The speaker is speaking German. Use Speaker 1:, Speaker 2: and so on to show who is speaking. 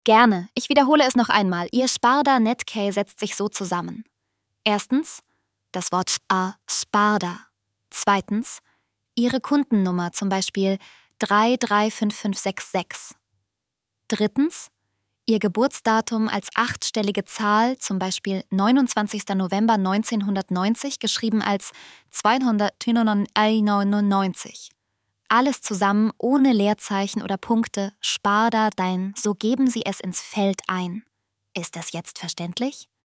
Speaker 1: Gerne. Ich wiederhole es noch einmal. Ihr Sparda Netcare setzt sich so zusammen. Erstens, das Wort Sparda. Zweitens, Ihre Kundennummer, zum Beispiel 335566. Drittens, Ihr Geburtsdatum als 8-stellige Zahl, zum Beispiel 29. November 1990, geschrieben als 299. Alles zusammen, ohne Leerzeichen oder Punkte, Sparda dein, so geben Sie es ins Feld ein. Ist das jetzt verständlich?